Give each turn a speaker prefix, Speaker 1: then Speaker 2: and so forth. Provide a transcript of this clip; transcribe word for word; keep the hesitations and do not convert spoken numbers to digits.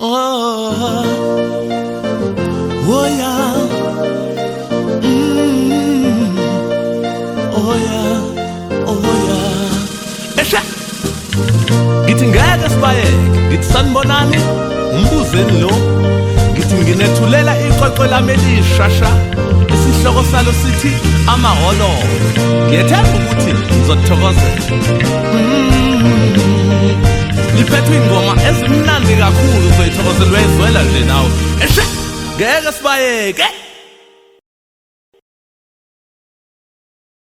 Speaker 1: Oh, oh yeah, mm, oh yeah, oh yeah. Esha, githi ngeke sibayeke, githi sanibonani, umbuzeni lo, githi nginethulela iqoqo lami elishasha, isihloko salo sithi amaholo. Ngiyethemba ukuthi ngizothokozela. Liphethwe ingoma ezimnandi kakhulu, uzoyithokozelwa izwela nje nawe. Eshe, ngeke sibayeke.